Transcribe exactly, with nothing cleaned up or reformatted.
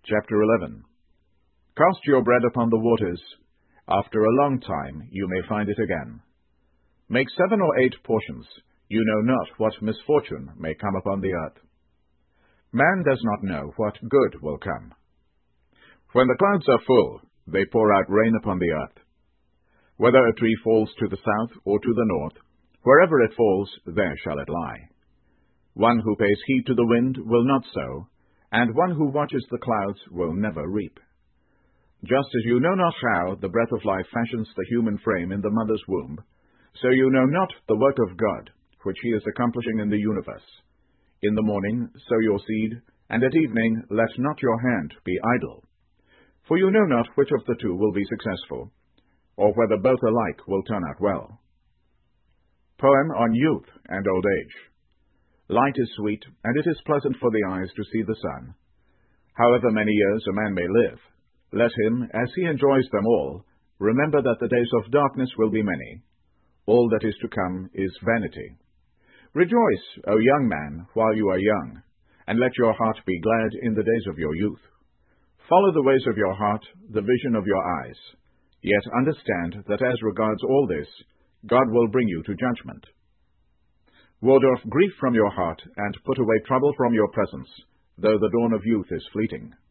Chapter eleven. Cast your bread upon the waters. After a long time you may find it again. Make seven or eight portions. You know not what misfortune may come upon the earth. Man does not know what good will come. When the clouds are full, they pour out rain upon the earth. Whether a tree falls to the south or to the north, wherever it falls, there shall it lie. One who pays heed to the wind will not sow, and one who watches the clouds will never reap. Just as you know not how the breath of life fashions the human frame in the mother's womb, so you know not the work of God, which he is accomplishing in the universe. In the morning sow your seed, and at evening let not your hand be idle. For you know not which of the two will be successful, or whether both alike will turn out well. Poem on Youth and Old Age. Light is sweet, and it is pleasant for the eyes to see the sun. However many years a man may live, let him, as he enjoys them all, remember that the days of darkness will be many. All that is to come is vanity. Rejoice, O young man, while you are young, and let your heart be glad in the days of your youth. Follow the ways of your heart, the vision of your eyes. Yet understand that as regards all this, God will bring you to judgment. Ward off grief from your heart, and put away trouble from your presence, though the dawn of youth is fleeting.